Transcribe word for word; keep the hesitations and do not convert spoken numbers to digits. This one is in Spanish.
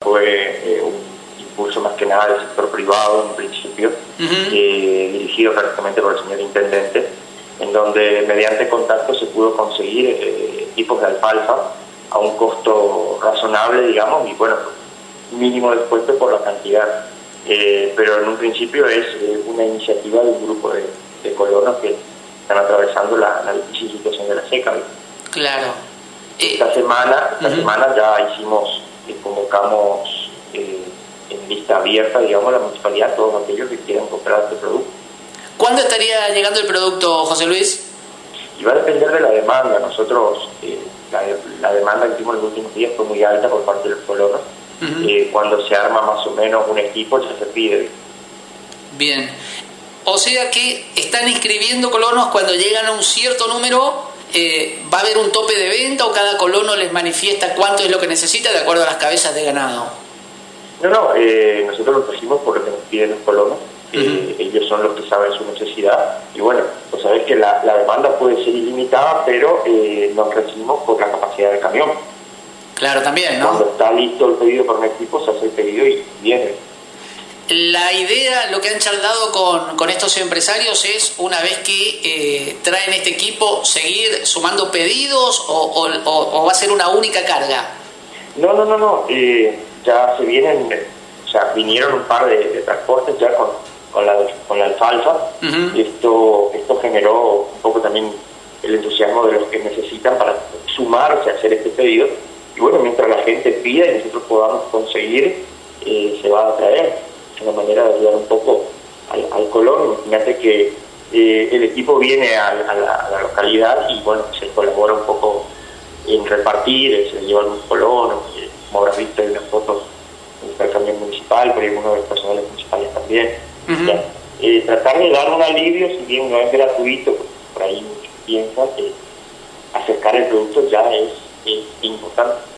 fue eh, un impulso más que nada del sector privado en principio, uh-huh. eh, dirigido prácticamente por el señor intendente, en donde mediante contacto se pudo conseguir eh, equipos de alfalfa a un costo razonable, digamos, y bueno, mínimo después por la cantidad. Eh, pero en un principio es eh, una iniciativa de un grupo de, de colonos que están atravesando la, la difícil situación de la seca. ¿Ves? Claro. Esta eh, semana, esta uh-huh. semana ya hicimos, eh, convocamos eh, en lista abierta, digamos, a la municipalidad, todos aquellos que quieran comprar este producto. ¿Cuándo estaría llegando el producto, José Luis? Y va a depender de la demanda. Nosotros, eh, la, la demanda que tuvimos en los últimos días fue muy alta por parte de los colonos. Uh-huh. Eh, cuando se arma más o menos un equipo, ya se pide. Bien. O sea que están inscribiendo colonos cuando llegan a un cierto número. Eh, ¿Va a haber un tope de venta o cada colono les manifiesta cuánto es lo que necesita de acuerdo a las cabezas de ganado? No, no, eh, nosotros lo trajimos por lo que nos piden los colonos. Uh-huh. eh, ellos son los que saben su necesidad y bueno, pues sabés que la, la demanda puede ser ilimitada, pero eh, nos recibimos por la capacidad del camión. Claro, también, ¿no? Cuando está listo el pedido por un equipo, se hace el pedido y viene. La idea, lo que han charlado con, con estos empresarios es, una vez que eh, traen este equipo, seguir sumando pedidos o, o, o, o va a ser una única carga. No, no, no, no. Eh, ya se vienen, o sea, vinieron un par de, de transportes ya con, con, la, con la alfalfa. Uh-huh. Esto, esto generó un poco también el entusiasmo de los que necesitan para sumarse a hacer este pedido. Y bueno, mientras la gente pida y nosotros podamos conseguir, eh, se va a traer. Una manera de ayudar un poco al, al colón. Imagínate que eh, el equipo viene a, a, la, a la localidad y bueno, se colabora un poco en repartir, se llevan un colón, eh, como habrás visto en las fotos del camión municipal, pero hay algunos de los personales municipales también. Uh-huh. O sea, eh, tratar de dar un alivio, si bien no es gratuito, porque por ahí muchos piensan que acercar el producto ya es, es importante.